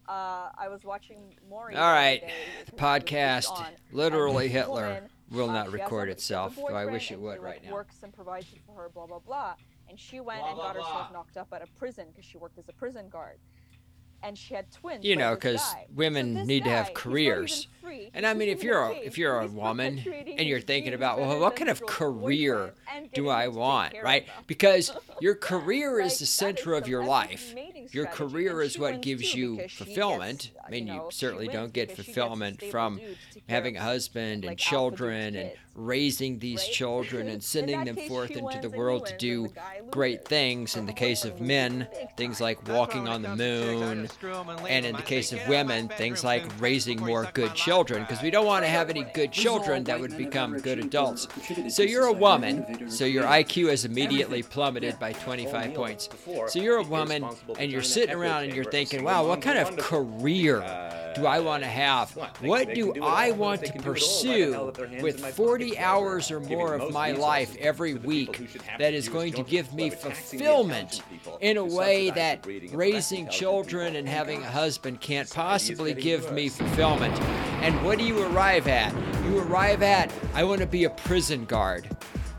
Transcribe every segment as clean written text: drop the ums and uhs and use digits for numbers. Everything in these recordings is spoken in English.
I was watching Maury. All right, the the podcast, Literally Hitler, will not record itself, though I wish it would right now. Works and provides for her, blah, blah, blah. And she went and got herself knocked up at a prison because she worked as a prison guard. And she had twins. You know, because women need to have careers. And I mean, if you're a woman and you're thinking about, well, what kind of career do I want, right? Because your career is the center of your life. Your career is what gives you fulfillment. I mean, you certainly don't get fulfillment from having a husband and children and raising these children and sending them forth into the world to do great things. In the case of men, things like walking on the moon. And in the case of women, things like raising more good children, because we don't want to have any good children that would become good adults. So you're a woman, so your IQ is immediately plummeted by 25 points. So you're a woman, and you're sitting around and you're thinking, wow, what kind of career do I want to have? What do I want to pursue with 40 hours or more of my life every week that is going to give me fulfillment in a way that raising children and having a husband can't possibly give me fulfillment? And what do you arrive at? You arrive at, I want to be a prison guard.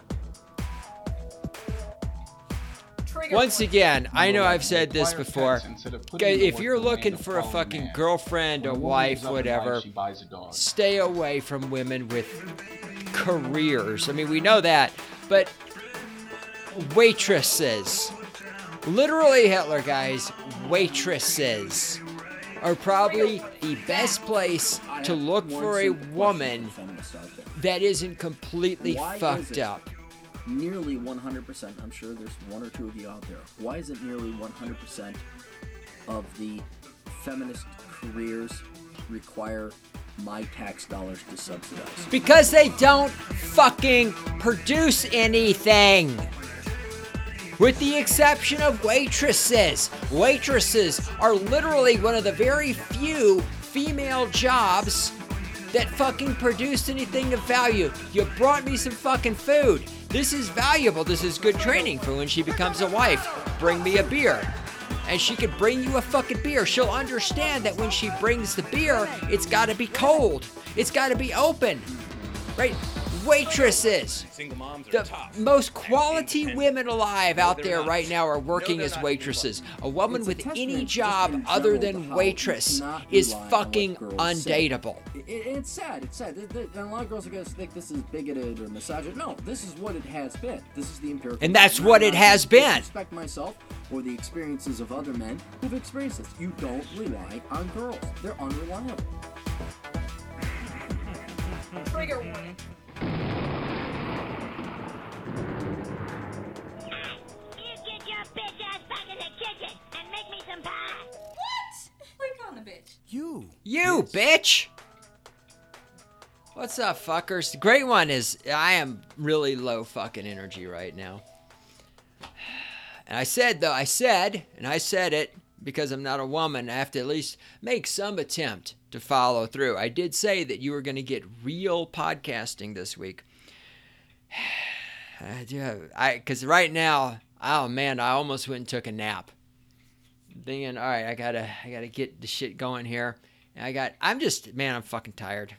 Once again, I know I've said this before. If you're looking for a fucking girlfriend, a wife, whatever, stay away from women with careers. I mean, we know that. But waitresses, literally Hitler, guys, waitresses are probably the best place to look for a woman that isn't completely fucked up. Nearly 100%, I'm sure there's one or two of you out there. Why is it nearly 100% of the feminist careers require my tax dollars to subsidize? Because they don't fucking produce anything. With the exception of waitresses. Waitresses are literally one of the very few female jobs that fucking produce anything of value. You brought me some fucking food. This is valuable. This is good training for when she becomes a wife. Bring me a beer. And she could bring you a fucking beer. She'll understand that when she brings the beer, it's got to be cold. It's got to be open. Right? Waitresses. The most quality women alive out there right now are working as waitresses. A woman with any job other than waitress is fucking undateable. It's sad. It's sad. And a lot of girls are going to think this is bigoted or misogynist. No, this is what it has been. This is the empirical. And that's what it has been. I respect myself or the experiences of other men who've experienced this. You don't rely on girls. They're unreliable. Trigger warning. You bitch! What's up, fuckers? The great one is, I am really low fucking energy right now. And I said it, because I'm not a woman, I have to at least make some attempt to follow through. I did say that you were going to get real podcasting this week. Because right now, oh man, I almost went and took a nap. Thinking, all right, I gotta get the shit going here. And I'm fucking tired.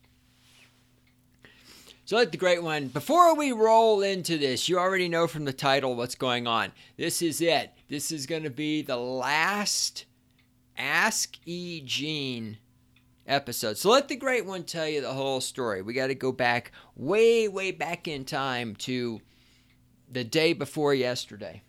So let the great one, before we roll into this, you already know from the title what's going on. This is it. This is going to be the last Ask E. Gene episode. So let the great one tell you the whole story. We got to go back, way, way back in time to the day before yesterday.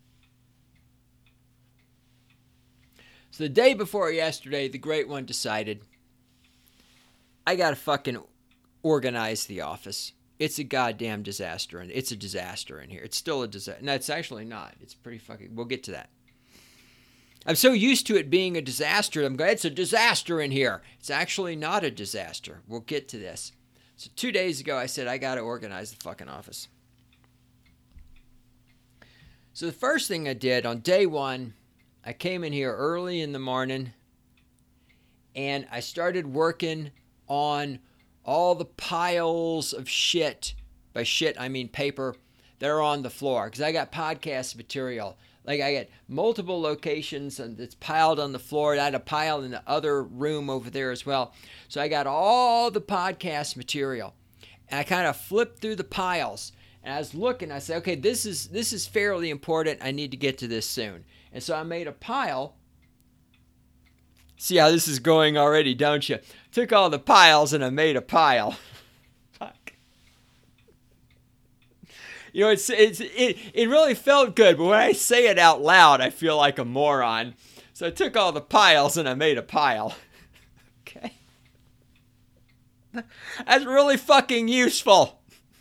So the day before yesterday, the great one decided, I got to fucking organize the office. It's a goddamn disaster, and it's a disaster in here. It's still a disaster. No, it's actually not. It's pretty fucking... We'll get to that. I'm so used to it being a disaster, I'm glad it's a disaster in here. It's actually not a disaster. We'll get to this. So 2 days ago, I said, I got to organize the fucking office. So the first thing I did on day one, I came in here early in the morning, and I started working on all the piles of shit. By shit, I mean paper that are on the floor. Because I got podcast material Like I got multiple locations and it's piled on the floor. I had a pile in the other room over there as well. So I got all the podcast material. And I kind of flipped through the piles. And I was looking, I said, okay, this is fairly important. I need to get to this soon. And so I made a pile. See how this is going already, don't you? Took all the piles and I made a pile. Fuck. You know, it really felt good, but when I say it out loud, I feel like a moron. So I took all the piles and I made a pile. Okay. That's really fucking useful.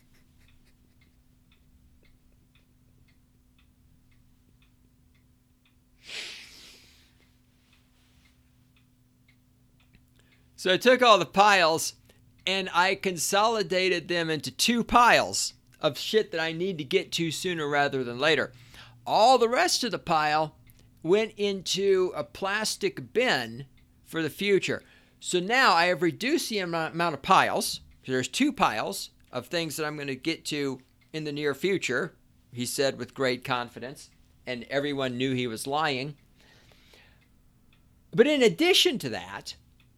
So I took all the piles and I consolidated them into 2 piles of shit that I need to get to sooner rather than later. All the rest of the pile went into a plastic bin for the future. So now I have reduced the amount of piles. There's 2 piles of things that I'm going to get to in the near future, he said with great confidence, and everyone knew he was lying. But in addition to that,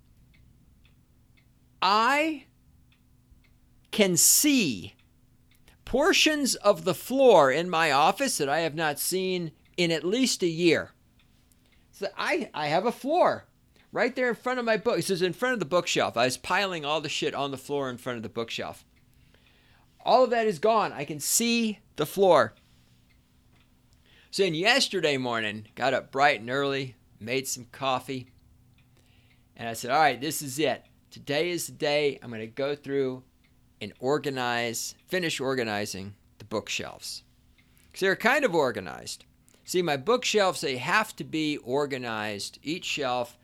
I can see portions of the floor in my office that I have not seen in at least a year. So I have a floor right there in front of my book. This is in front of the bookshelf. I was piling all the shit on the floor in front of the bookshelf. All of that is gone. I can see the floor. So then yesterday morning, got up bright and early, made some coffee, and I said, all right, this is it. Today is the day I'm going to go through and finish organizing the bookshelves. Because they're kind of organized. See, my bookshelves, they have to be organized, each shelf,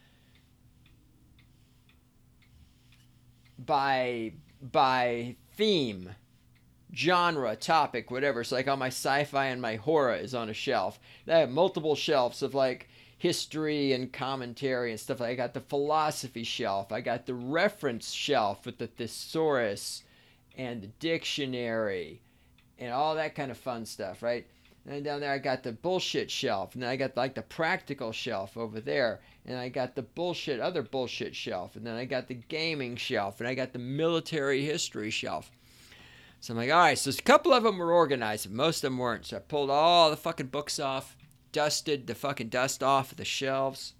by theme, genre, topic, whatever. It's like all my sci-fi and my horror is on a shelf. I have multiple shelves of like history and commentary and stuff. I got the philosophy shelf. I got the reference shelf with the thesaurus and the dictionary and all that kind of fun stuff, right? And then down there I got the bullshit shelf. And then I got like the practical shelf over there. And I got the other bullshit shelf. And then I got the gaming shelf. And I got the military history shelf. So I'm like, all right, so a couple of them were organized. Most of them weren't. So I pulled all the fucking books off. Dusted the fucking dust off of the shelves.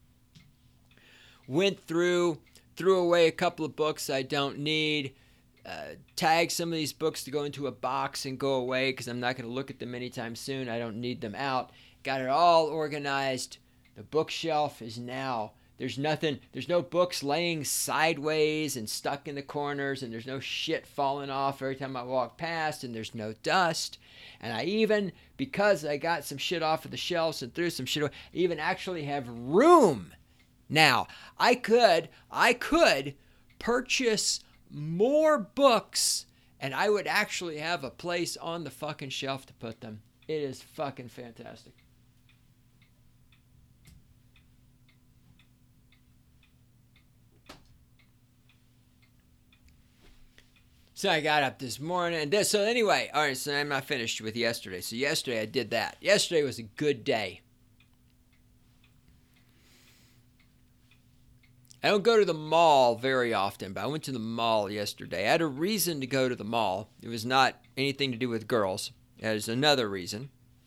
Went through, threw away a couple of books I don't need. Tagged some of these books to go into a box and go away because I'm not going to look at them anytime soon. I don't need them out. Got it all organized. The bookshelf is now, there's no books laying sideways and stuck in the corners, and there's no shit falling off every time I walk past, and there's no dust. And I even, because I got some shit off of the shelves and threw some shit away, even actually have room now. I could purchase more books, and I would actually have a place on the fucking shelf to put them. It is fucking fantastic. So I got up this morning. So anyway, all right, so I'm not finished with yesterday. So yesterday I did that. Yesterday was a good day. I don't go to the mall very often, but I went to the mall yesterday. I had a reason to go to the mall. It was not anything to do with girls. It was another reason.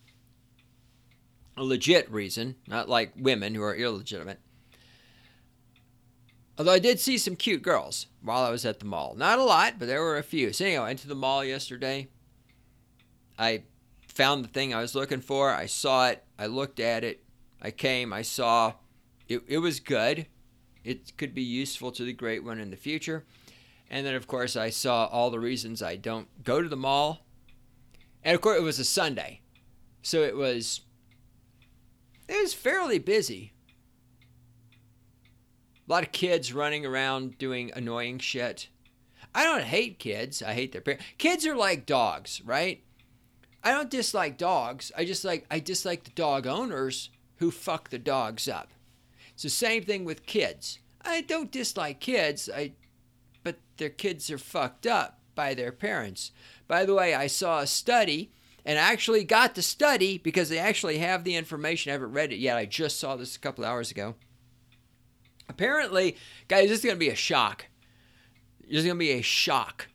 A legit reason, not like women who are illegitimate. Although I did see some cute girls while I was at the mall. Not a lot, but there were a few. So anyway, I went to the mall yesterday. I found the thing I was looking for. I saw it. I looked at it. I came. I saw. It was good. It could be useful to the great one in the future. And then, of course, I saw all the reasons I don't go to the mall. And, of course, it was a Sunday. So it was fairly busy. A lot of kids running around doing annoying shit. I don't hate kids. I hate their parents. Kids are like dogs, right? I don't dislike dogs. I dislike the dog owners who fuck the dogs up. It's the same thing with kids. I don't dislike kids, but their kids are fucked up by their parents. By the way, I saw a study and actually got to study because they actually have the information. I haven't read it yet. I just saw this a couple hours ago. Apparently, guys, this is going to be a shock. This is going to be a shock.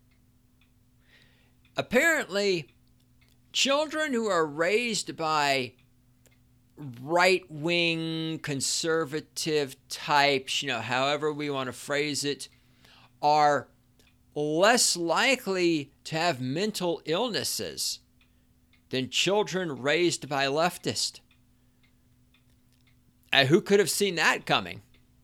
Apparently, children who are raised by right-wing, conservative types, however we want to phrase it, are less likely to have mental illnesses than children raised by leftists. And who could have seen that coming?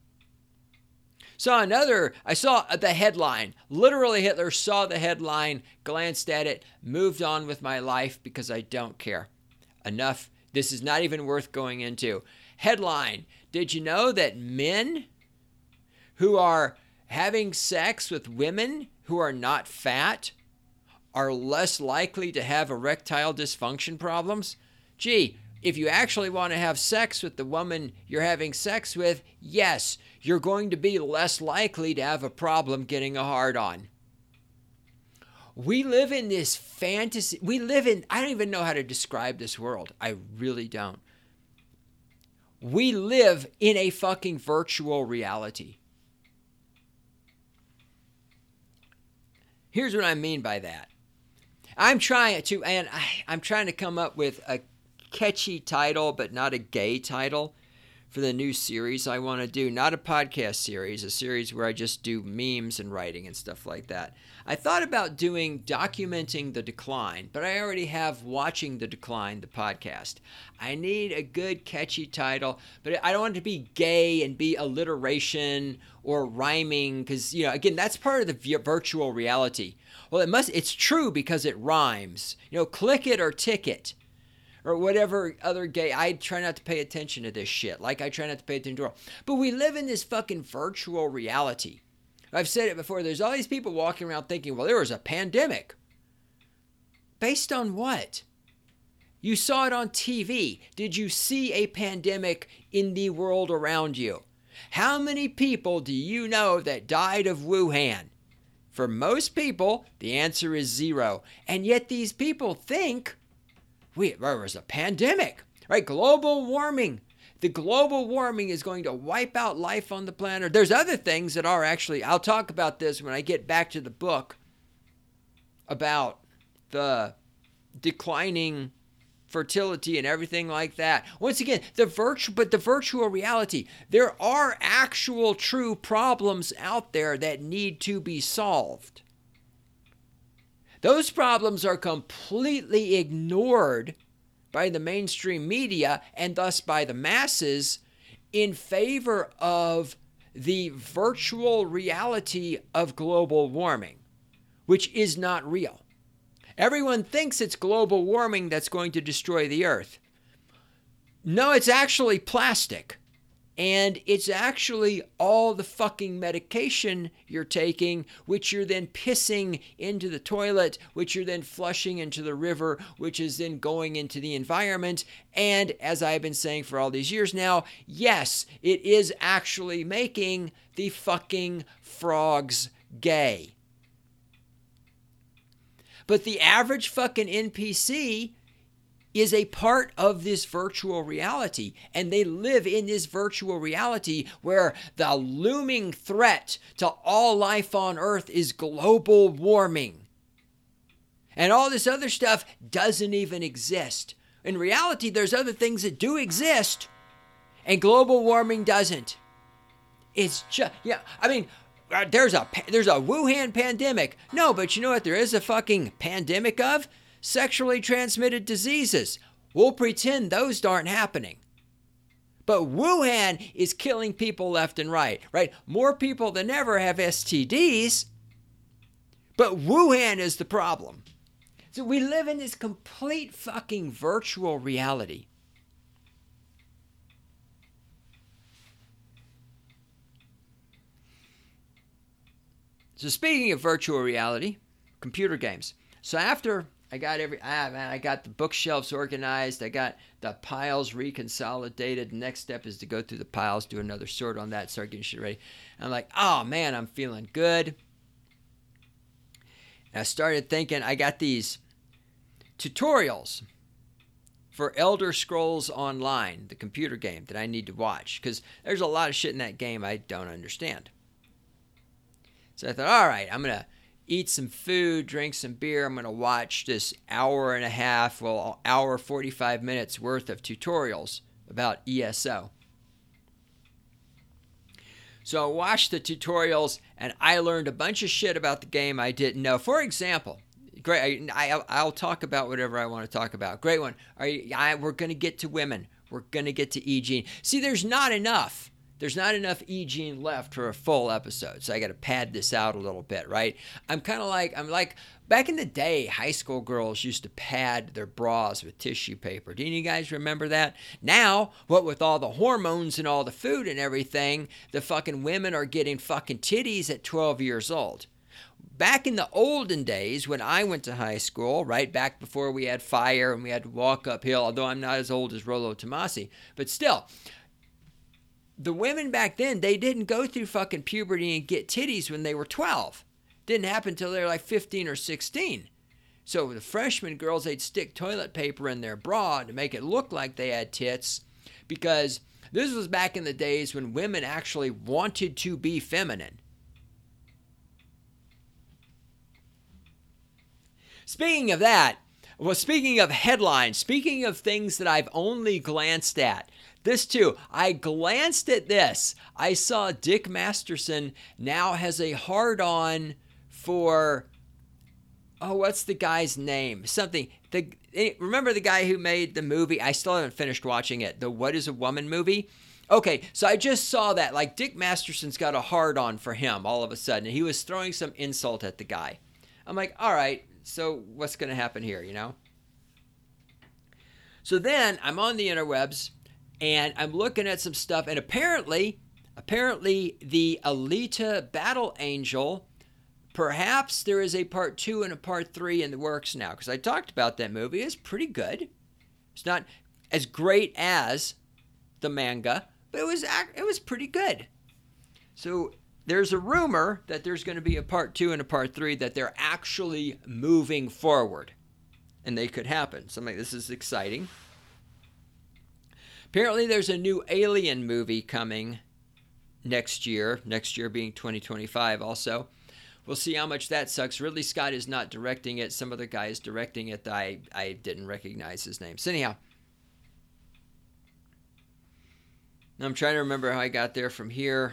I saw the headline. Literally, Hitler saw the headline, glanced at it, moved on with my life because I don't care. Enough. This is not even worth going into. Headline: did you know that men who are having sex with women who are not fat are less likely to have erectile dysfunction problems? Gee, if you actually want to have sex with the woman you're having sex with, yes, you're going to be less likely to have a problem getting a hard-on. We live in this fantasy. I don't even know how to describe this world. I really don't. We live in a fucking virtual reality. Here's what I mean by that. I'm trying to come up with a catchy title, but not a gay title for the new series I want to do. Not a podcast series, a series where I just do memes and writing and stuff like that. I thought about documenting the decline, but I already have Watching the Decline, the podcast. I need a good catchy title, but I don't want it to be gay and be alliteration or rhyming because, again, that's part of the virtual reality. Well, it's true because it rhymes. Click it or ticket. Or whatever other gay. I try not to pay attention to this shit. Like I try not to pay attention to it. But we live in this fucking virtual reality. I've said it before. There's all these people walking around thinking, well, there was a pandemic. Based on what? You saw it on TV. Did you see a pandemic in the world around you? How many people do you know that died of Wuhan? For most people, the answer is 0. And yet these people think there was a pandemic, right? Global warming. The global warming is going to wipe out life on the planet. There's other things that are actually, I'll talk about this when I get back to the book about the declining fertility and everything like that. Once again, the virtual reality, there are actual true problems out there that need to be solved. Those problems are completely ignored by the mainstream media and thus by the masses in favor of the virtual reality of global warming, which is not real. Everyone thinks it's global warming that's going to destroy the earth. No, it's actually plastic. And it's actually all the fucking medication you're taking, which you're then pissing into the toilet, which you're then flushing into the river, which is then going into the environment. And as I've been saying for all these years now, yes, it is actually making the fucking frogs gay. But the average fucking NPC is a part of this virtual reality, and they live in this virtual reality where the looming threat to all life on Earth is global warming. And all this other stuff doesn't even exist. In reality, there's other things that do exist, and global warming doesn't. It's just, there's a Wuhan pandemic. No, but you know what there is a fucking pandemic of? Sexually transmitted diseases. We'll pretend those aren't happening. But Wuhan is killing people left and right? More people than ever have STDs, but Wuhan is the problem. So we live in this complete fucking virtual reality. So speaking of virtual reality, computer games. So after I got the bookshelves organized. I got the piles reconsolidated. The next step is to go through the piles, do another sort on that, start getting shit ready. I'm like, oh man, I'm feeling good. And I started thinking, I got these tutorials for Elder Scrolls Online, the computer game that I need to watch, because there's a lot of shit in that game I don't understand. So I thought, all right, I'm going to eat some food, drink some beer. I'm going to watch this hour and a half, hour 45 minutes worth of tutorials about ESO. So I watched the tutorials, and I learned a bunch of shit about the game I didn't know. For example, great. I'll talk about whatever I want to talk about. Great one. We're going to get to women. We're going to get to E. Jean. See, there's not enough. There's not enough E. Jean left for a full episode, so I got to pad this out a little bit, right? I'm like back in the day, high school girls used to pad their bras with tissue paper. Do you guys remember that? Now, what with all the hormones and all the food and everything, the fucking women are getting fucking titties at 12 years old. Back in the olden days when I went to high school, right back before we had fire and we had to walk uphill, although I'm not as old as Rollo Tomasi, but still, the women back then, they didn't go through fucking puberty and get titties when they were 12. Didn't happen until they were like 15 or 16. So the freshman girls, they'd stick toilet paper in their bra to make it look like they had tits, because this was back in the days when women actually wanted to be feminine. Speaking of that, speaking of headlines, speaking of things that I've only glanced at, this too, I glanced at this. I saw Dick Masterson now has a hard-on for, what's the guy's name? Remember the guy who made the movie? I still haven't finished watching it, the What is a Woman movie? Okay, so I just saw that. Like, Dick Masterson's got a hard-on for him all of a sudden. He was throwing some insult at the guy. I'm like, all right, so what's going to happen here, you know? So then I'm on the interwebs, and I'm looking at some stuff, and apparently the Alita Battle Angel, perhaps there is a part 2 and a part 3 in the works now, because I talked about that movie. It's pretty good. It's not as great as the manga, but it was pretty good. So there's a rumor that there's going to be a part 2 and a part 3, that they're actually moving forward, and they could happen. So I'm like, this is exciting. Apparently there's a new Alien movie coming next year being 2025 also. We'll see how much that sucks. Ridley Scott is not directing it. Some other guy is directing it. I didn't recognize his name. So anyhow, I'm trying to remember how I got there from here.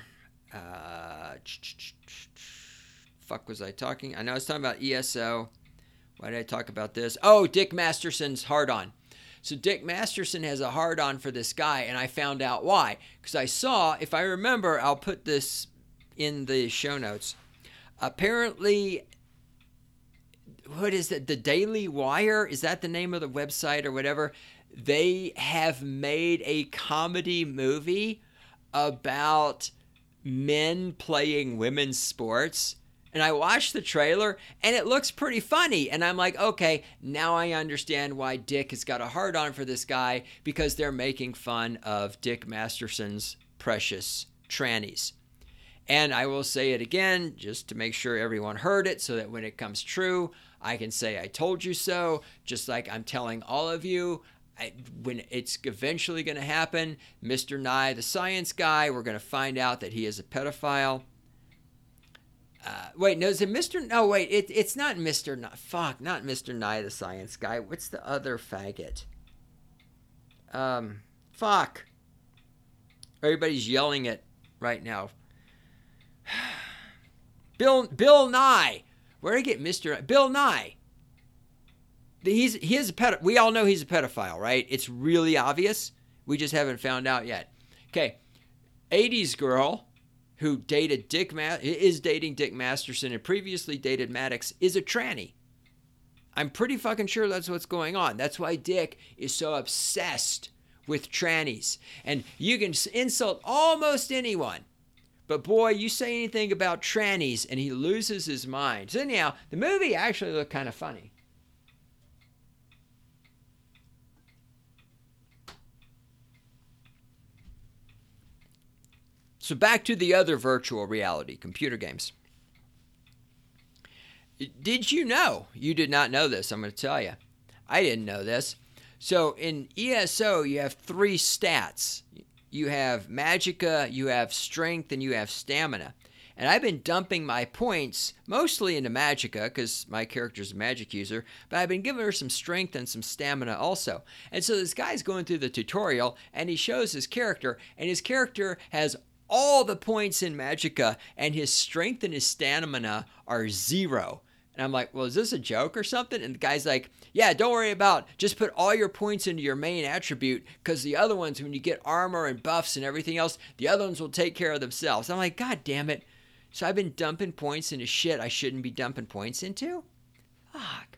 Fuck was I talking? I know I was talking about ESO. Why did I talk about this? Oh, Dick Masterson's hard-on. So Dick Masterson has a hard-on for this guy, and I found out why. Because I saw, if I remember, I'll put this in the show notes. Apparently, what is it? The Daily Wire? Is that the name of the website or whatever? They have made a comedy movie about men playing women's sports. And I watched the trailer, and it looks pretty funny. And I'm like, okay, now I understand why Dick has got a hard-on for this guy, because they're making fun of Dick Masterson's precious trannies. And I will say it again, just to make sure everyone heard it, so that when it comes true, I can say I told you so, just like I'm telling all of you. When it's eventually going to happen, Mr. Nye, the science guy, we're going to find out that he is a pedophile. It's not Mr. Nye. Fuck, not Mr. Nye, the science guy. What's the other faggot? Fuck. Everybody's yelling it right now. Bill Nye. Where did I get Mr. Bill Nye? He is a pedophile. We all know he's a pedophile, right? It's really obvious. We just haven't found out yet. Okay. 80s girl who is dating Dick Masterson and previously dated Maddox is a tranny. I'm pretty fucking sure that's what's going on. That's why Dick is so obsessed with trannies. And you can insult almost anyone. But boy, you say anything about trannies and he loses his mind. So anyhow, the movie actually looked kind of funny. So back to the other virtual reality, computer games. Did you know? You did not know this, I'm going to tell you. I didn't know this. So in ESO, you have 3 stats. You have Magicka, you have Strength, and you have Stamina. And I've been dumping my points mostly into Magicka because my character's a magic user, but I've been giving her some strength and some stamina also. And so this guy's going through the tutorial, and he shows his character, and his character has all the points in Magicka, and his strength and his stamina are 0. And I'm like, well, is this a joke or something? And the guy's like, yeah, don't worry about, just put all your points into your main attribute, because the other ones, when you get armor and buffs and everything else, the other ones will take care of themselves. I'm like, God damn it. So I've been dumping points into shit I shouldn't be dumping points into? Fuck.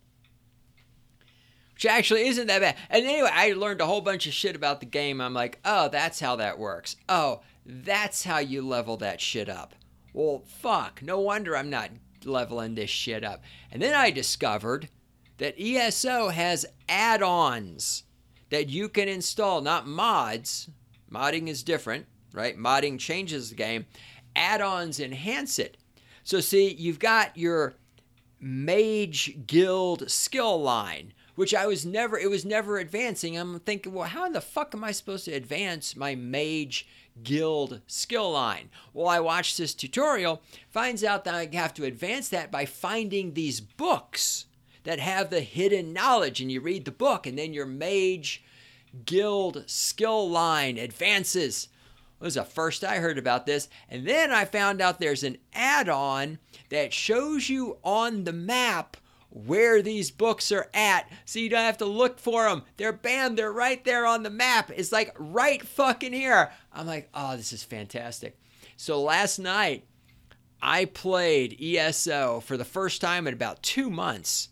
Which actually isn't that bad. And anyway, I learned a whole bunch of shit about the game. I'm like, oh, that's how that works. Oh, that's how you level that shit up. Well, fuck. No wonder I'm not leveling this shit up. And then I discovered that ESO has add-ons that you can install, not mods. Modding is different, right? Modding changes the game. Add-ons enhance it. So see, you've got your Mage Guild skill line, which it was never advancing. I'm thinking, well, how in the fuck am I supposed to advance my Mage Guild skill line? Well, I watched this tutorial, finds out that I have to advance that by finding these books that have the hidden knowledge, and you read the book, and then your Mage Guild skill line advances. It was the first I heard about this. And then I found out there's an add-on that shows you on the map where these books are at, so you don't have to look for them. They're right there on the map. It's like right fucking here. I'm like, oh, this is fantastic. So last night, I played ESO for the first time in about 2 months.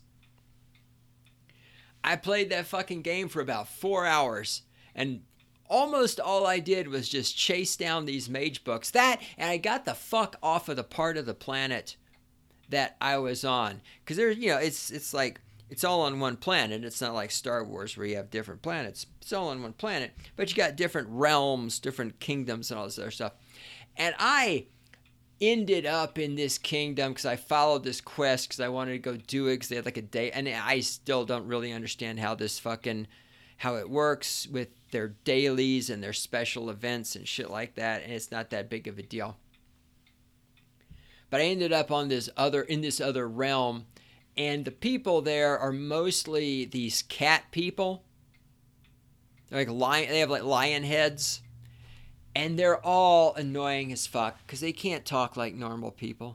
I played that fucking game for about 4 hours, and almost all I did was just chase down these mage books. That, and I got the fuck off of the part of the planet that I was on. Because there's, it's like, it's all on one planet. It's not like Star Wars where you have different planets. It's all on one planet. But you got different realms, different kingdoms, and all this other stuff. And I ended up in this kingdom because I followed this quest because I wanted to go do it because they had like a day. And I still don't really understand how it works with their dailies and their special events and shit like that, and it's not that big of a deal. But I ended up in this other realm, and the people there are mostly these cat people. They're they have like lion heads, and they're all annoying as fuck because they can't talk like normal people.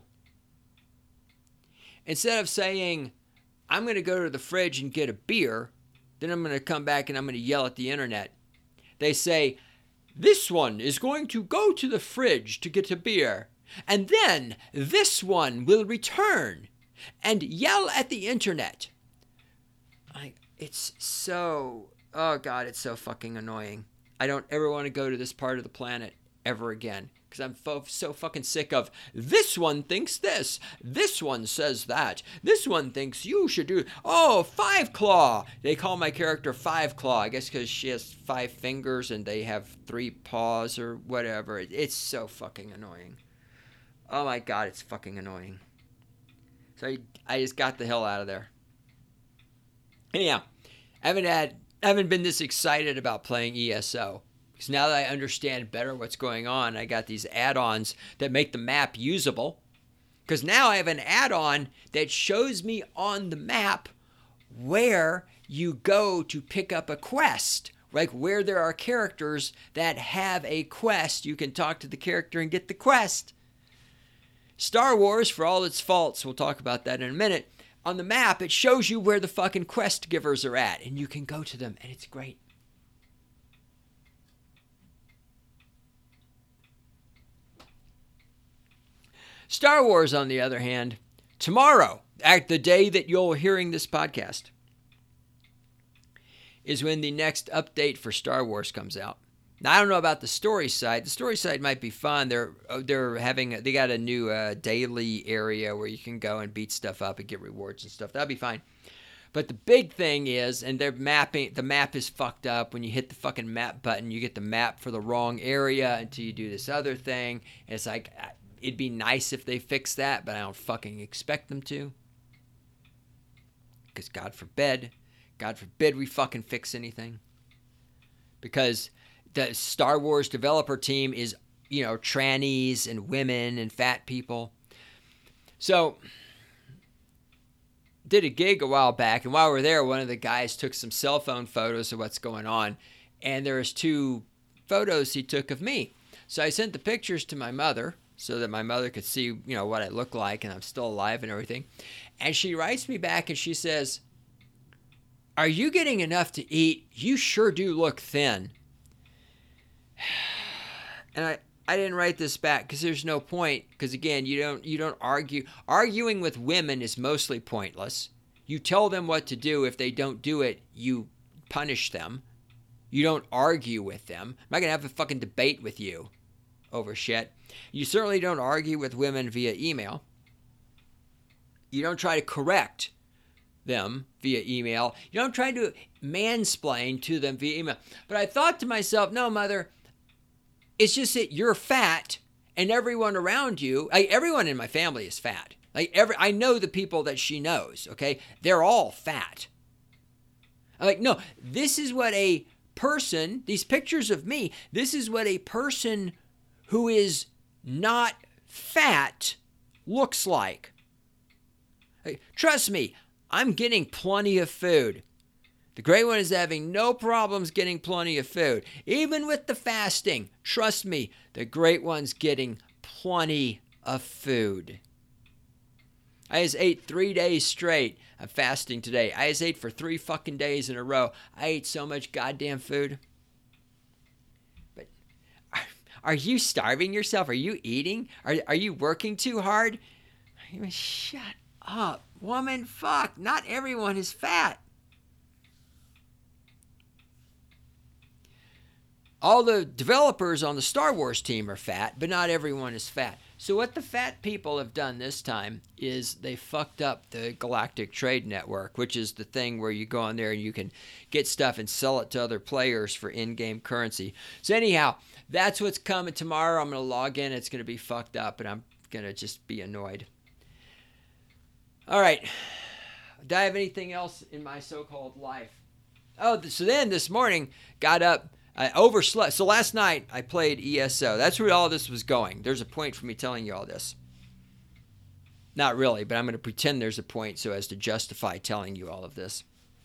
Instead of saying, I'm going to go to the fridge and get a beer, then I'm going to come back and I'm going to yell at the internet. They say, this one is going to go to the fridge to get a beer, and then this one will return and yell at the internet. It's so fucking annoying. I don't ever want to go to this part of the planet ever again. Because I'm so fucking sick of, this one thinks this one says that, this one thinks you should do, oh, Five Claw. They call my character Five Claw, I guess because she has 5 fingers and they have 3 paws or whatever. It's so fucking annoying. Oh my god, it's fucking annoying. So I just got the hell out of there. Anyhow, I haven't been this excited about playing ESO. Because now that I understand better what's going on, I got these add-ons that make the map usable. Because now I have an add-on that shows me on the map where you go to pick up a quest. Like where there are characters that have a quest. You can talk to the character and get the quest. Star Wars, for all its faults, we'll talk about that in a minute. On the map, it shows you where the fucking quest givers are at. And you can go to them. And it's great. Star Wars, on the other hand, tomorrow, at the day that you're hearing this podcast, is when the next update for Star Wars comes out. Now, I don't know about the story side. The story side might be fun. They got a new daily area where you can go and beat stuff up and get rewards and stuff. That'll be fine. But the big thing is, and the map is fucked up. When you hit the fucking map button, you get the map for the wrong area until you do this other thing. And it's like, it'd be nice if they fix that, but I don't fucking expect them to. Because God forbid. God forbid we fucking fix anything. Because the Star Wars developer team is, trannies and women and fat people. So, did a gig a while back, and while we were there, one of the guys took some cell phone photos of what's going on, and there was 2 photos he took of me. So I sent the pictures to my mother so that my mother could see, what I look like and I'm still alive and everything. And she writes me back and she says, "Are you getting enough to eat? You sure do look thin." And I didn't write this back because there's no point. Because again, you don't argue. Arguing with women is mostly pointless. You tell them what to do. If they don't do it, you punish them. You don't argue with them. I'm not going to have a fucking debate with you over shit. You certainly don't argue with women via email. You don't try to correct them via email. You don't try to mansplain to them via email. But I thought to myself, no, Mother, it's just that you're fat and everyone around you, everyone in my family is fat. I know the people that she knows, okay? They're all fat. I'm like, no, this is what a person, these pictures of me, this is what a person who is not fat looks like. Trust me, I'm getting plenty of food. The Great One is having no problems getting plenty of food. Even with the fasting, trust me, the Great One's getting plenty of food. I just ate 3 days straight. I'm fasting today. I just ate for 3 fucking days in a row. I ate so much goddamn food. But are you starving yourself? Are you eating? Are you working too hard? Shut up, woman. Fuck. Not everyone is fat. All the developers on the Star Wars team are fat, but not everyone is fat. So what the fat people have done this time is they fucked up the Galactic Trade Network, which is the thing where you go on there and you can get stuff and sell it to other players for in-game currency. So anyhow, that's what's coming tomorrow. I'm going to log in. It's going to be fucked up, and I'm going to just be annoyed. All right. Do I have anything else in my so-called life? Oh, so then this morning, got up. I overslept. So last night I played ESO. That's where all this was going. There's a point for me telling you all this. Not really, but I'm going to pretend there's a point so as to justify telling you all of this.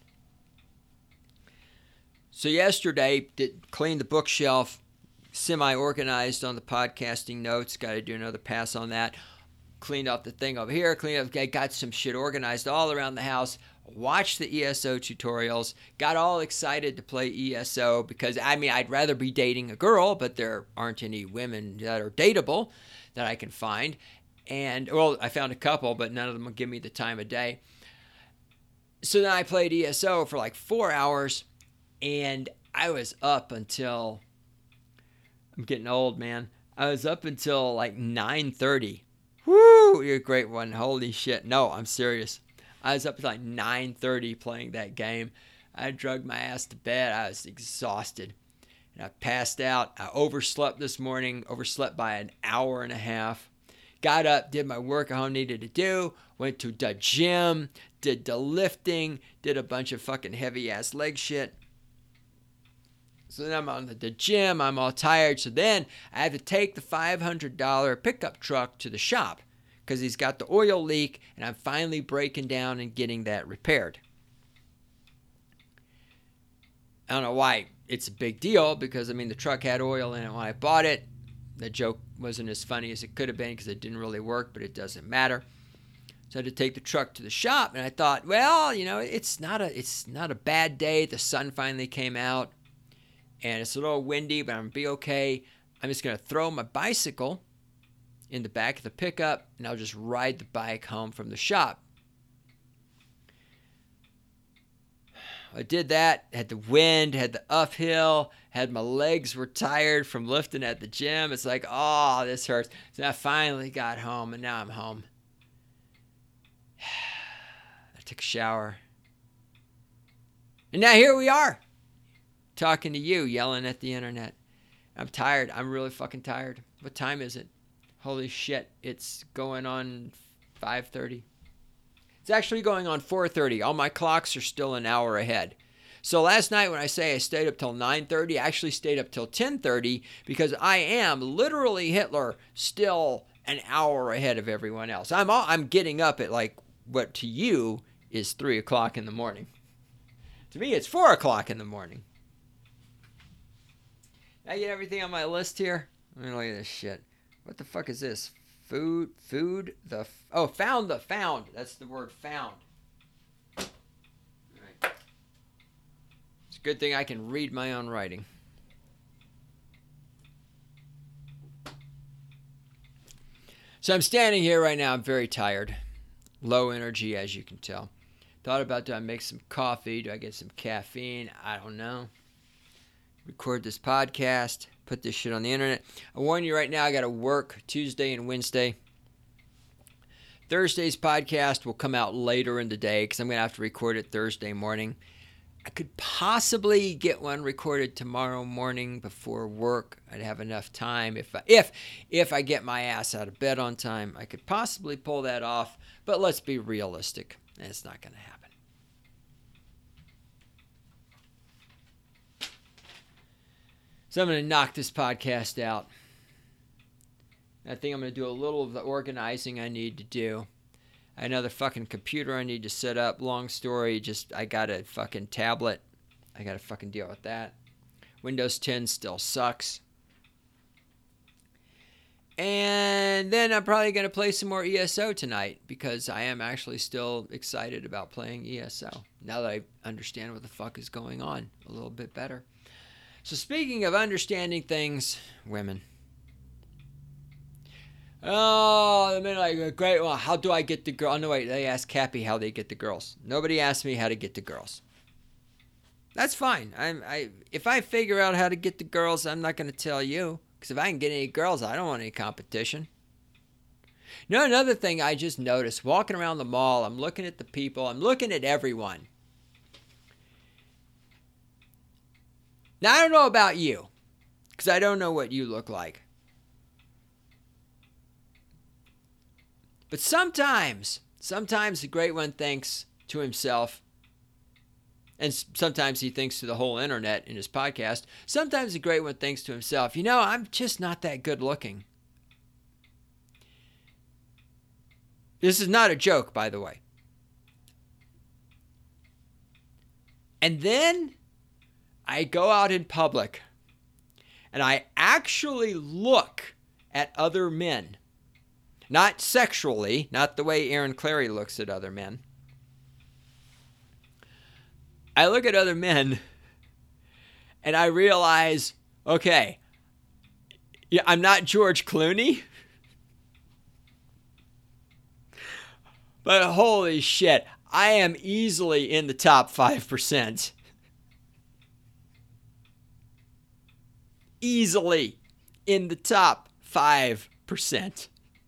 So yesterday, cleaned the bookshelf, semi-organized on the podcasting notes. Got to do another pass on that. Cleaned up the thing over here. Got some shit organized all around the house. Watched the ESO tutorials, got all excited to play ESO because, I'd rather be dating a girl, but there aren't any women that are dateable that I can find. And, well, I found a couple, but none of them will give me the time of day. So then I played ESO for like 4 hours, and I was up until, I'm getting old, man. I was up until like 9:30. Woo, you're a great one. Holy shit. No, I'm serious. I was up at like 9:30 playing that game. I drugged my ass to bed. I was exhausted. And I passed out. I overslept this morning. Overslept by an hour and a half. Got up, did my work I needed to do. Went to the gym. Did the lifting. Did a bunch of fucking heavy ass leg shit. So then I'm on the gym. I'm all tired. So then I had to take the $500 pickup truck to the shop, because he's got the oil leak, and I'm finally breaking down and getting that repaired. I don't know why it's a big deal, because, the truck had oil in it when I bought it. The joke wasn't as funny as it could have been because it didn't really work, but it doesn't matter. So I had to take the truck to the shop, and I thought, well, it's not a bad day. The sun finally came out, and it's a little windy, but I'm going to be okay. I'm just going to throw my bicycle in the back of the pickup, and I'll just ride the bike home from the shop. I did that, had the wind, had the uphill, had my legs were tired from lifting at the gym. It's like, oh, this hurts. So I finally got home, and now I'm home. I took a shower. And now here we are, talking to you, yelling at the internet. I'm tired. I'm really fucking tired. What time is it? Holy shit, it's going on 5:30. It's actually going on 4:30. All my clocks are still an hour ahead. So last night when I say I stayed up till 9:30, I actually stayed up till 10:30 because I am literally Hitler, still an hour ahead of everyone else. I'm getting up at like what to you is 3 o'clock in the morning. To me, it's 4 o'clock in the morning. Did I get everything on my list here? Let me look at this shit. What the fuck is this? Found. That's the word found. All right. It's a good thing I can read my own writing. So I'm standing here right now. I'm very tired. Low energy, as you can tell. Thought about, do I make some coffee? Do I get some caffeine? I don't know. Record this podcast. Put this shit on the internet. I warn you right now, I got to work Tuesday and Wednesday. Thursday's podcast will come out later in the day because I'm going to have to record it Thursday morning. I could possibly get one recorded tomorrow morning before work. I'd have enough time. If I get my ass out of bed on time, I could possibly pull that off. But let's be realistic. It's not going to happen. So I'm going to knock this podcast out. I think I'm going to do a little of the organizing I need to do. Another fucking computer I need to set up. Long story, I got a fucking tablet. I got to fucking deal with that. Windows 10 still sucks. And then I'm probably going to play some more ESO tonight because I am actually still excited about playing ESO. Now that I understand what the fuck is going on a little bit better. So speaking of understanding things, women. Oh, the men are like, great, well, how do I get the girl? Oh, no, wait, they asked Cappy how they get the girls. Nobody asked me how to get the girls. That's fine. If I figure out how to get the girls, I'm not going to tell you. Because if I can get any girls, I don't want any competition. No, another thing I just noticed, walking around the mall, I'm looking at the people, I'm looking at everyone. Now, I don't know about you, because I don't know what you look like. But sometimes the great one thinks to himself, and sometimes he thinks to the whole internet in his podcast, sometimes the great one thinks to himself, I'm just not that good looking. This is not a joke, by the way. And then I go out in public and I actually look at other men. Not sexually, not the way Aaron Clary looks at other men. I look at other men and I realize, okay, I'm not George Clooney. But holy shit, I am easily in the top 5%. Easily in the top 5%.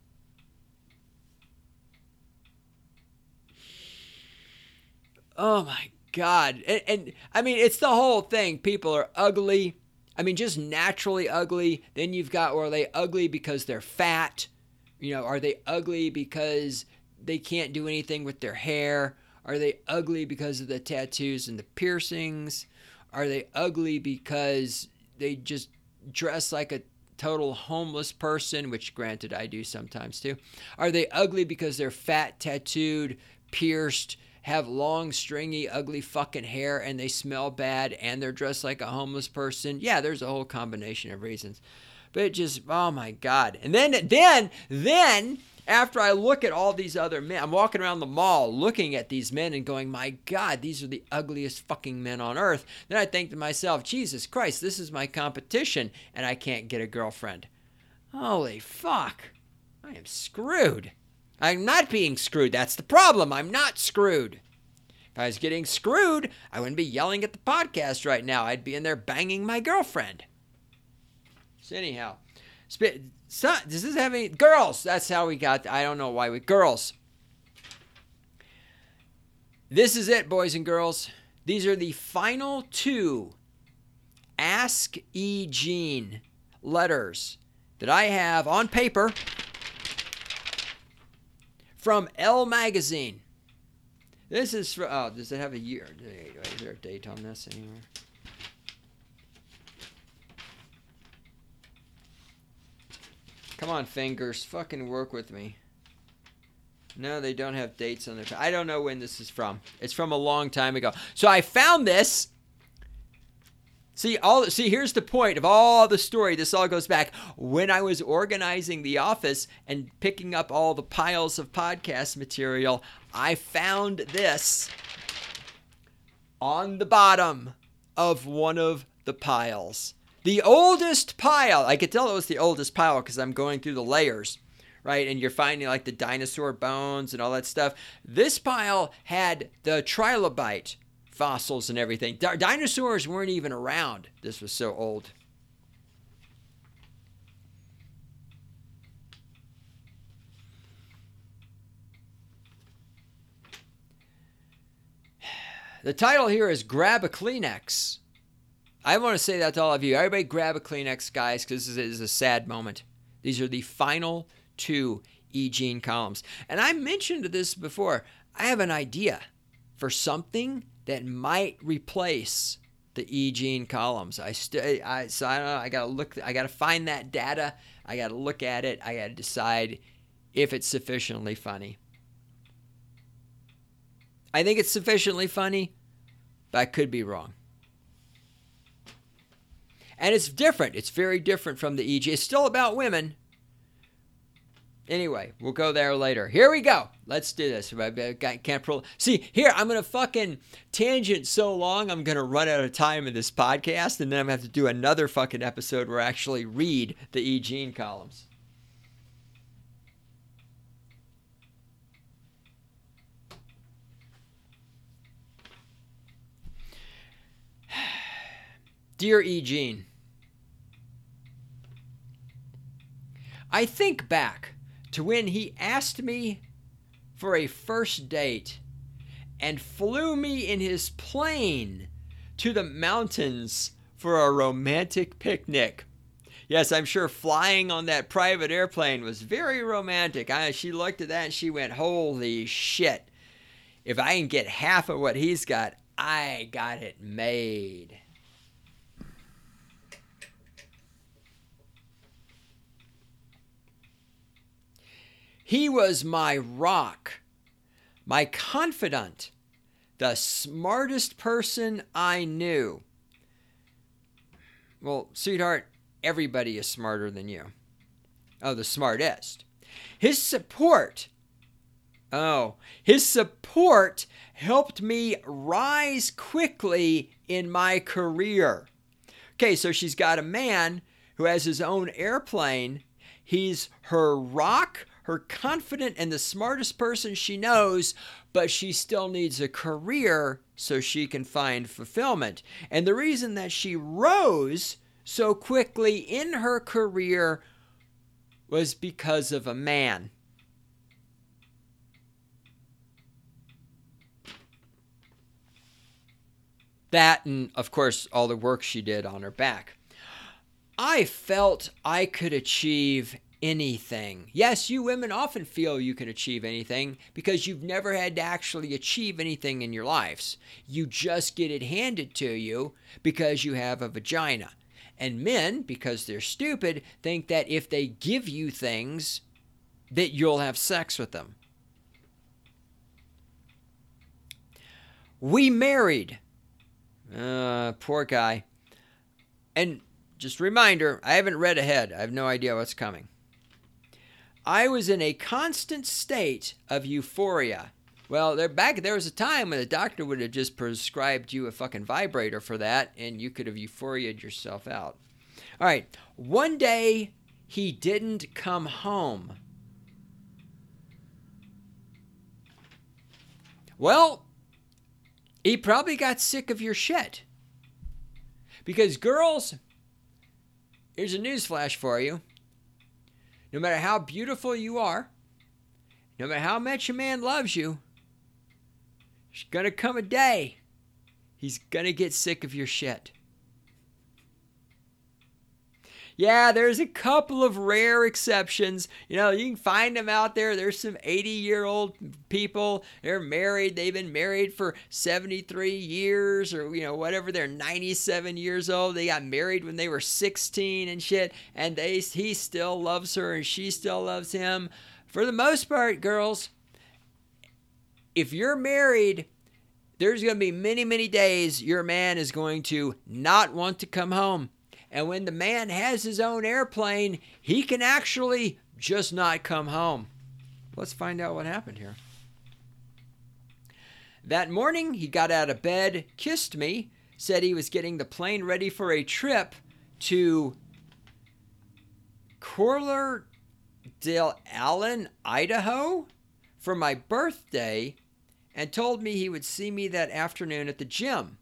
Oh my God. And I mean, it's the whole thing. People are ugly. I mean, just naturally ugly. Then you've got, or are they ugly because they're fat? Are they ugly because they can't do anything with their hair? Are they ugly because of the tattoos and the piercings? Are they ugly because they just dress like a total homeless person, which granted I do sometimes too? Are they ugly because they're fat, tattooed, pierced, have long, stringy, ugly fucking hair, and they smell bad, and they're dressed like a homeless person? Yeah, there's a whole combination of reasons. But it just, oh my God. And then after I look at all these other men, I'm walking around the mall looking at these men and going, my God, these are the ugliest fucking men on earth. Then I think to myself, Jesus Christ, this is my competition, and I can't get a girlfriend. Holy fuck. I am screwed. I'm not being screwed. That's the problem. I'm not screwed. If I was getting screwed, I wouldn't be yelling at the podcast right now. I'd be in there banging my girlfriend. So anyhow, does this have any... Girls, that's how we got... I don't know why we... Girls. This is it, boys and girls. These are the final 2 Ask E. Gene letters that I have on paper from Elle Magazine. This is for, oh, does it have a year? Is there a date on this anywhere? Come on, fingers. Fucking work with me. No, they don't have dates on their... I don't know when this is from. It's from a long time ago. So I found this. See, here's the point of all the story. This all goes back. When I was organizing the office and picking up all the piles of podcast material, I found this on the bottom of one of the piles. The oldest pile. I could tell it was the oldest pile because I'm going through the layers, right? And you're finding like the dinosaur bones and all that stuff. This pile had the trilobite fossils and everything. Dinosaurs weren't even around. This was so old. The title here is Grab a Kleenex. I want to say that to all of you. Everybody grab a Kleenex, guys, because this is a sad moment. These are the final 2 E. Jean columns. And I mentioned this before. I have an idea for something that might replace the E. Jean columns. So I don't know. I got to look. I got to find that data. I got to look at it. I got to decide if it's sufficiently funny. I think it's sufficiently funny, but I could be wrong. And it's different. It's very different from the E.G. It's still about women. Anyway, we'll go there later. Here we go. Let's do this. See, here, I'm going to fucking tangent so long, I'm going to run out of time in this podcast, and then I'm going to have to do another fucking episode where I actually read the E. Jean columns. Dear E. Jean, I think back to when he asked me for a first date and flew me in his plane to the mountains for a romantic picnic. Yes, I'm sure flying on that private airplane was very romantic. She looked at that and she went, holy shit. If I can get half of what he's got, I got it made. He was my rock, my confidant, the smartest person I knew. Well, sweetheart, everybody is smarter than you. Oh, the smartest. His support helped me rise quickly in my career. Okay, so she's got a man who has his own airplane. He's her rock, her confidant, and the smartest person she knows, but she still needs a career so she can find fulfillment. And the reason that she rose so quickly in her career was because of a man. That and, of course, all the work she did on her back. I felt I could achieve anything. Yes, you women often feel you can achieve anything because you've never had to actually achieve anything in your lives. You just get it handed to you because you have a vagina. And men, because they're stupid, think that if they give you things, that you'll have sex with them. We married. Poor guy. And just a reminder, I haven't read ahead. I have no idea what's coming. I was in a constant state of euphoria. Well, there was a time when the doctor would have just prescribed you a fucking vibrator for that, and you could have euphoria'd yourself out. All right. One day, he didn't come home. Well, he probably got sick of your shit. Because girls, here's a newsflash for you. No matter how beautiful you are, no matter how much a man loves you, there's going to come a day he's going to get sick of your shit. Yeah, there's a couple of rare exceptions. You know, you can find them out there. There's some 80-year-old people. They're married. They've been married for 73 years or, you know, whatever. They're 97 years old. They got married when they were 16 and shit. And he still loves her and she still loves him. For the most part, girls, if you're married, there's going to be many, many days your man is going to not want to come home. And when the man has his own airplane, he can actually just not come home. Let's find out what happened here. That morning, he got out of bed, kissed me, said he was getting the plane ready for a trip to Corler del Allen, Idaho, for my birthday, and told me he would see me that afternoon at the gym.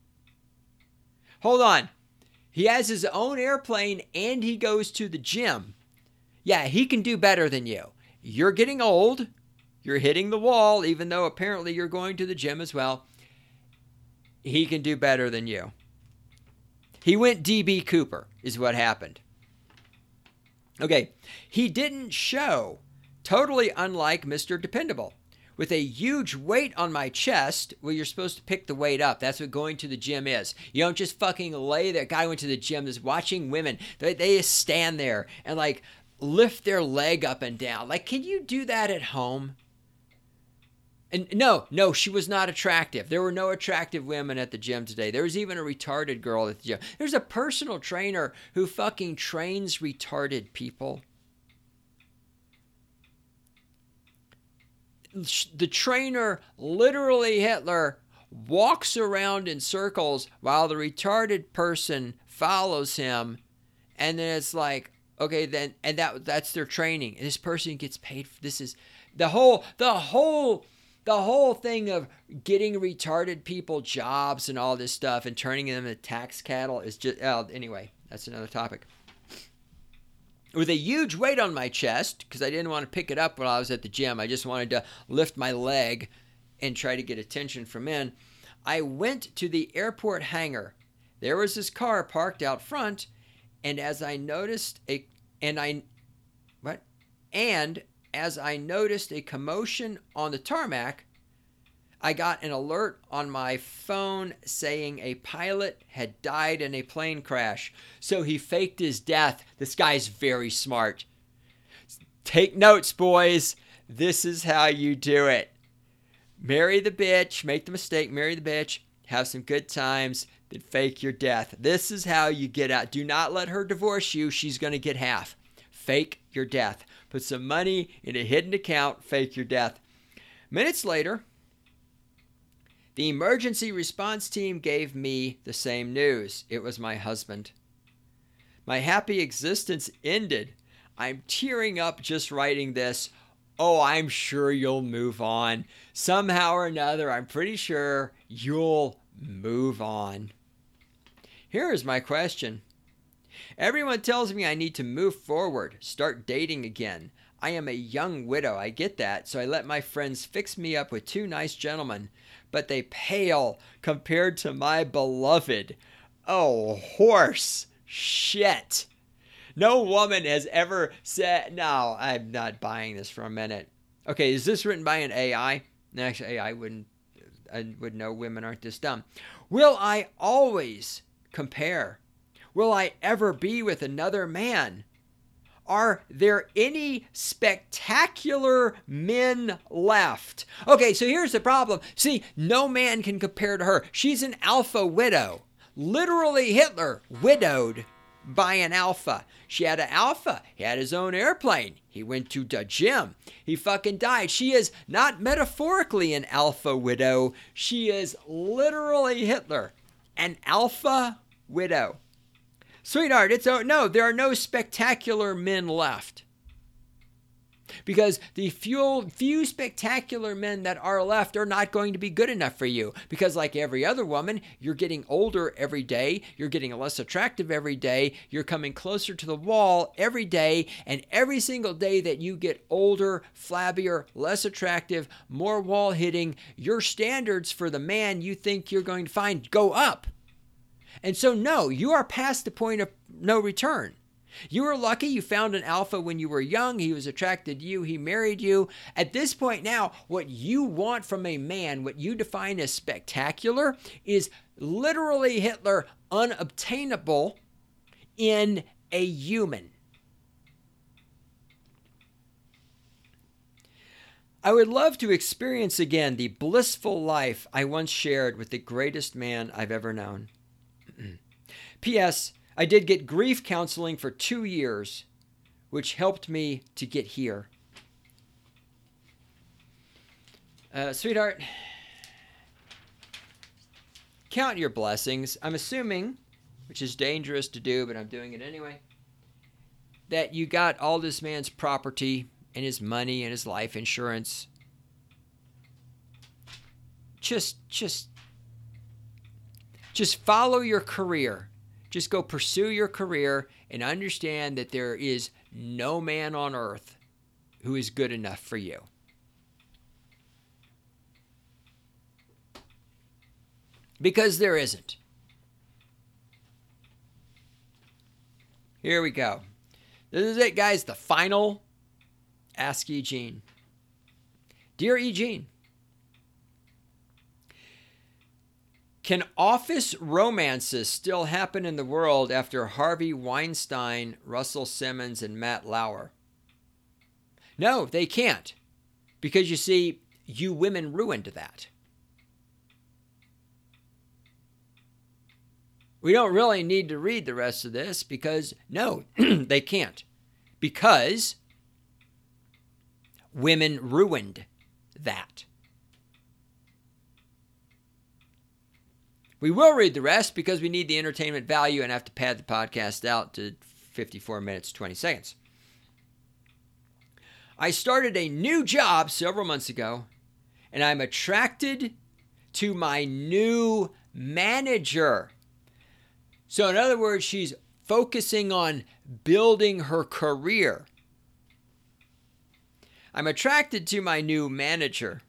Hold on. He has his own airplane and he goes to the gym. Yeah, he can do better than you. You're getting old. You're hitting the wall, even though apparently you're going to the gym as well. He can do better than you. He went DB Cooper is what happened. Okay, he didn't show. Totally unlike Mr. Dependable. With a huge weight on my chest, well, you're supposed to pick the weight up. That's what going to the gym is. You don't just fucking lay there. Guy went to the gym, is watching women. They just stand there and like lift their leg up and down. Like, can you do that at home? And no, she was not attractive. There were no attractive women at the gym today. There was even a retarded girl at the gym. There's a personal trainer who fucking trains retarded people. The trainer, literally Hitler, walks around in circles while the retarded person follows him. And then it's like, okay, then, and that's their training. And this person gets paid. This is the whole thing of getting retarded people jobs and all this stuff and turning them into tax cattle is just, anyway, that's another topic. With a huge weight on my chest, because I didn't want to pick it up when I was at the gym. I just wanted to lift my leg and try to get attention from men. I went to the airport hangar. There was his car parked out front, and as I noticed a commotion on the tarmac, I got an alert on my phone saying a pilot had died in a plane crash. So he faked his death. This guy's very smart. Take notes, boys. This is how you do it. Marry the bitch. Make the mistake. Marry the bitch. Have some good times. Then fake your death. This is how you get out. Do not let her divorce you. She's going to get half. Fake your death. Put some money in a hidden account. Fake your death. Minutes later, the emergency response team gave me the same news. It was my husband. My happy existence ended. I'm tearing up just writing this. Oh, I'm sure you'll move on. Somehow or another, I'm pretty sure you'll move on. Here is my question. Everyone tells me I need to move forward, start dating again. I am a young widow, I get that, so I let my friends fix me up with 2 nice gentlemen. But they pale compared to my beloved. Oh, horse shit. No woman has ever said, no, I'm not buying this for a minute. Okay, is this written by an AI? Actually, I would know women aren't this dumb. Will I always compare? Will I ever be with another man? Are there any spectacular men left? Okay, so here's the problem. See, no man can compare to her. She's an alpha widow. Literally Hitler widowed by an alpha. She had an alpha. He had his own airplane. He went to the gym. He fucking died. She is not metaphorically an alpha widow. She is literally Hitler, an alpha widow. Sweetheart, there are no spectacular men left. Because the few spectacular men that are left are not going to be good enough for you. Because like every other woman, you're getting older every day. You're getting less attractive every day. You're coming closer to the wall every day. And every single day that you get older, flabbier, less attractive, more wall hitting, your standards for the man you think you're going to find go up. And so, no, you are past the point of no return. You were lucky you found an alpha when you were young. He was attracted to you. He married you. At this point now, what you want from a man, what you define as spectacular, is literally, Hitler, unobtainable in a human. I would love to experience again the blissful life I once shared with the greatest man I've ever known. P.S. I did get grief counseling for 2 years, which helped me to get here. Sweetheart, count your blessings. I'm assuming, which is dangerous to do, but I'm doing it anyway, that you got all this man's property and his money and his life insurance. Just follow your career. Just go pursue your career and understand that there is no man on earth who is good enough for you. Because there isn't. Here we go. This is it, guys. The final Ask Eugene. Dear Eugene, can office romances still happen in the world after Harvey Weinstein, Russell Simmons, and Matt Lauer? No, they can't. Because you see, you women ruined that. We don't really need to read the rest of this because, no, they can't. Because women ruined that. We will read the rest because we need the entertainment value and have to pad the podcast out to 54 minutes, 20 seconds. I started a new job several months ago, and I'm attracted to my new manager. So in other words, she's focusing on building her career. I'm attracted to my new manager.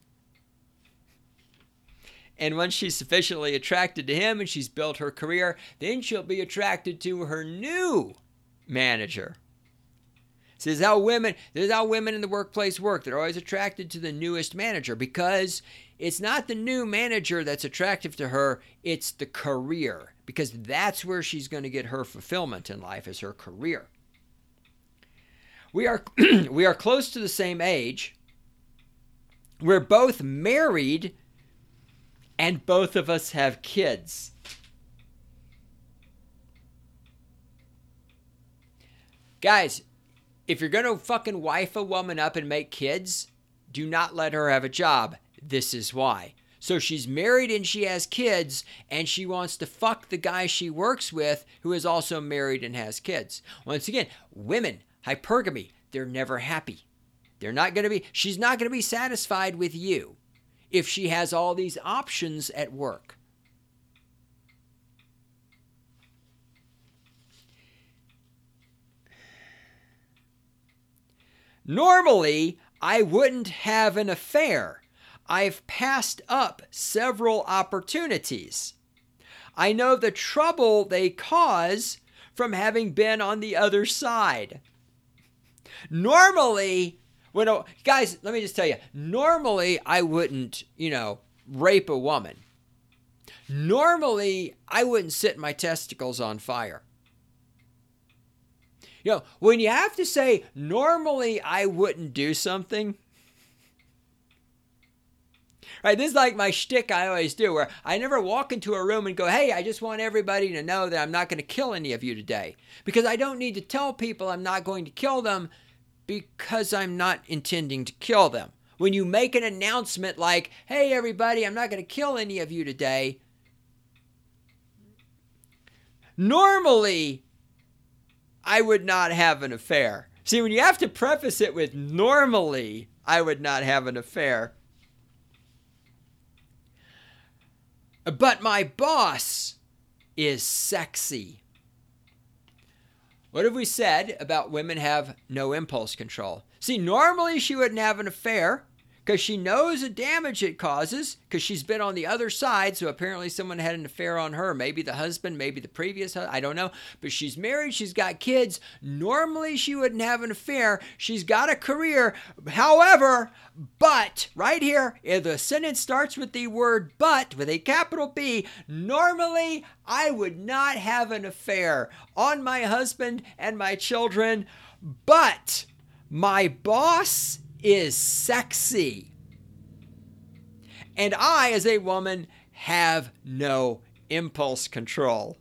And once she's sufficiently attracted to him and she's built her career, then she'll be attracted to her new manager. This is how women in the workplace work. They're always attracted to the newest manager because it's not the new manager that's attractive to her, it's the career. Because that's where she's going to get her fulfillment in life, is her career. We are close to the same age. We're both married. And both of us have kids. Guys, if you're going to fucking wife a woman up and make kids, do not let her have a job. This is why. So she's married and she has kids, and she wants to fuck the guy she works with who is also married and has kids. Once again, women, hypergamy, they're never happy. She's not going to be satisfied with you if she has all these options at work. Normally, I wouldn't have an affair. I've passed up several opportunities. I know the trouble they cause from having been on the other side. Normally, guys, let me just tell you, normally I wouldn't, rape a woman. Normally, I wouldn't set my testicles on fire. When you have to say, normally I wouldn't do something, right? This is like my shtick I always do, where I never walk into a room and go, hey, I just want everybody to know that I'm not going to kill any of you today. Because I don't need to tell people I'm not going to kill them, because I'm not intending to kill them. When you make an announcement like, hey, everybody, I'm not going to kill any of you today, normally, I would not have an affair. See, when you have to preface it with normally, I would not have an affair. But my boss is sexy. What have we said about women have no impulse control? See, normally she wouldn't have an affair because she knows the damage it causes because she's been on the other side. So apparently someone had an affair on her. Maybe the husband, maybe the previous husband. I don't know. But she's married. She's got kids. Normally she wouldn't have an affair. She's got a career. However, but right here, if the sentence starts with the word but with a capital B, normally I would not have an affair on my husband and my children, but my boss is sexy. And I, as a woman, have no impulse control.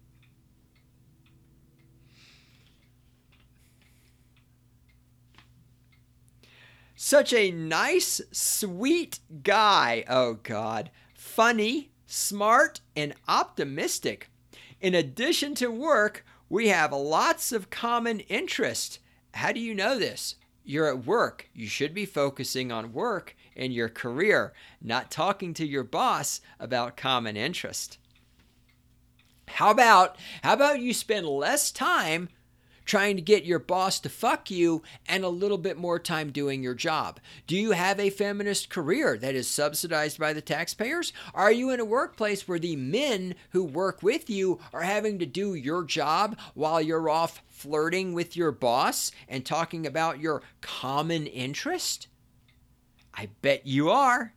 Such a nice, sweet guy. Oh, God. Funny, smart, and optimistic. In addition to work, we have lots of common interest. How do you know this? You're at work. You should be focusing on work and your career, not talking to your boss about common interest. How about you spend less time trying to get your boss to fuck you and a little bit more time doing your job? Do you have a feminist career that is subsidized by the taxpayers? Are you in a workplace where the men who work with you are having to do your job while you're off flirting with your boss and talking about your common interest? I bet you are.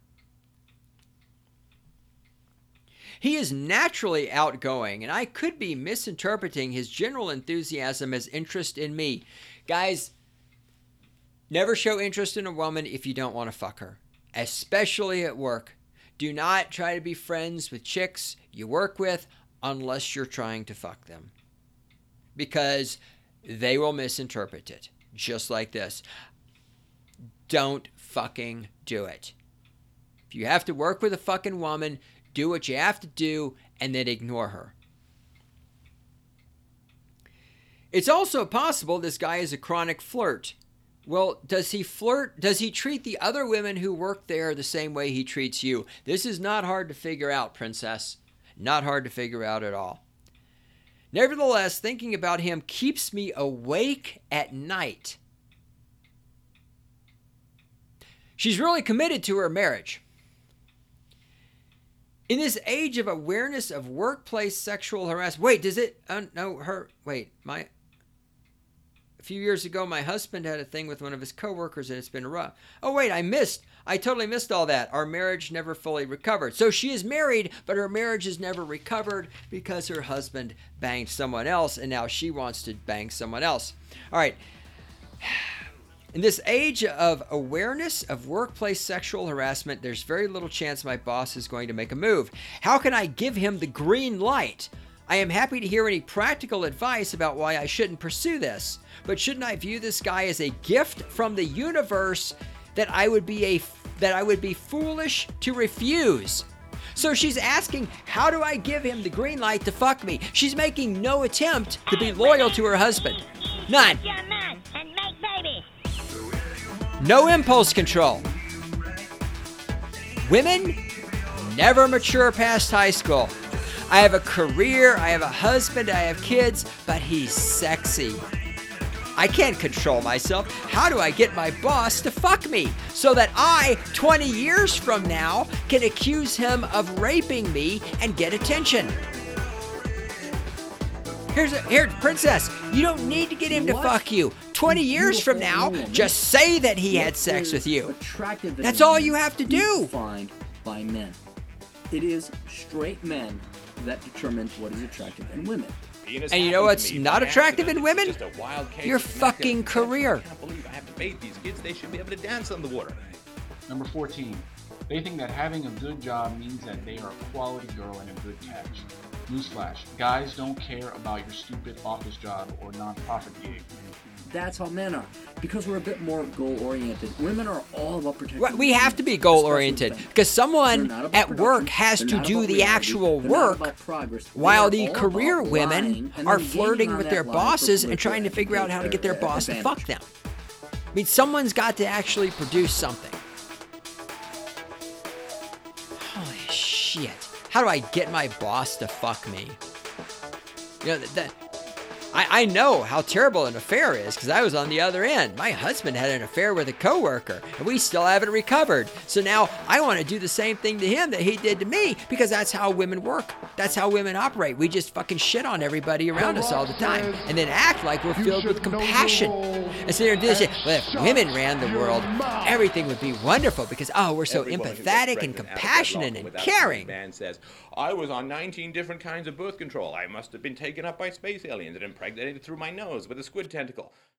He is naturally outgoing, and I could be misinterpreting his general enthusiasm as interest in me. Guys, never show interest in a woman if you don't want to fuck her, especially at work. Do not try to be friends with chicks you work with unless you're trying to fuck them, because they will misinterpret it, just like this. Don't fucking do it. If you have to work with a fucking woman, do what you have to do and then ignore her. It's also possible this guy is a chronic flirt. Well, does he flirt? Does he treat the other women who work there the same way he treats you? This is not hard to figure out, princess. Not hard to figure out at all. Nevertheless, thinking about him keeps me awake at night. She's really committed to her marriage. In this age of awareness of workplace sexual harassment, a few years ago, my husband had a thing with one of his coworkers and it's been rough. Oh, wait, I totally missed all that. Our marriage never fully recovered. So she is married, but her marriage has never recovered because her husband banged someone else and now she wants to bang someone else. All right. In this age of awareness of workplace sexual harassment, there's very little chance my boss is going to make a move. How can I give him the green light? I am happy to hear any practical advice about why I shouldn't pursue this. But shouldn't I view this guy as a gift from the universe that I would be foolish to refuse? So she's asking, how do I give him the green light to fuck me? She's making no attempt to be loyal to her husband. None. No impulse control. Women never mature past high school. I have a career, I have a husband, I have kids, but he's sexy. I can't control myself. How do I get my boss to fuck me so that I, 20 years from now, can accuse him of raping me and get attention? Here, princess, you don't need to get him to fuck you. 20 years from now, just say that he had sex with you. That's all you have to do. Defined by men. It is straight men that determine what is attractive in women. And you know what's not attractive in women? Your fucking career. I can't believe I have to bathe these kids. They should be able to dance on the water. Number 14. They think that having a good job means that they are a quality girl and a good catch. Newsflash, guys don't care about your stupid office job or non-profit gig. That's how men are. Because we're a bit more goal-oriented. Women are all about protecting. We have to be goal-oriented because someone at work has to do the actual work while the career women are flirting with their bosses and trying to figure out how to get their boss to fuck them. I mean, someone's got to actually produce something. Holy shit. How do I get my boss to fuck me? You know, I know how terrible an affair is because I was on the other end. My husband had an affair with a coworker, and we still haven't recovered. So now I want to do the same thing to him that he did to me because that's how women work. That's how women operate. We just fucking shit on everybody around us all the time and then act like we're filled with compassion. And sit there and do this shit. Well, if women ran the world, everything would be wonderful because, we're so empathetic and compassionate and caring. Man says, I was on 19 different kinds of birth control. I must have been taken up by space aliens and impregnated through my nose with a squid tentacle.